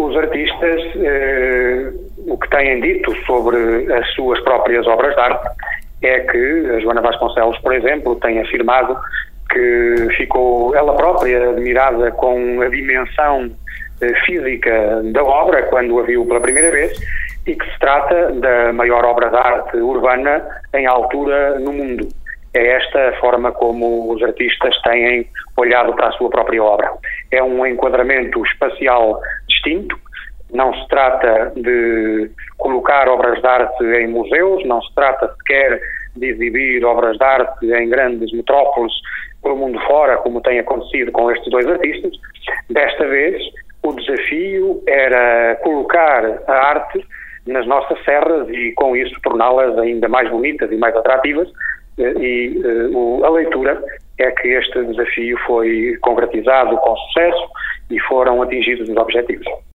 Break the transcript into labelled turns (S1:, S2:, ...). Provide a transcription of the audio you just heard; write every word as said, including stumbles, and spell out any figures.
S1: os artistas, eh, o que têm dito sobre as suas próprias obras de arte é que a Joana Vasconcelos, por exemplo, tem afirmado que ficou ela própria admirada com a dimensão eh, física da obra quando a viu pela primeira vez e que se trata da maior obra de arte urbana em altura no mundo. É esta a forma como os artistas têm olhado para a sua própria obra. É um enquadramento espacial distinto, não se trata de colocar obras de arte em museus, não se trata sequer de exibir obras de arte em grandes metrópoles pelo mundo fora, como tem acontecido com estes dois artistas. Desta vez, o desafio era colocar a arte nas nossas serras e, com isso, torná-las ainda mais bonitas e mais atrativas. E uh, a leitura é que este desafio foi concretizado com sucesso e foram atingidos os objetivos.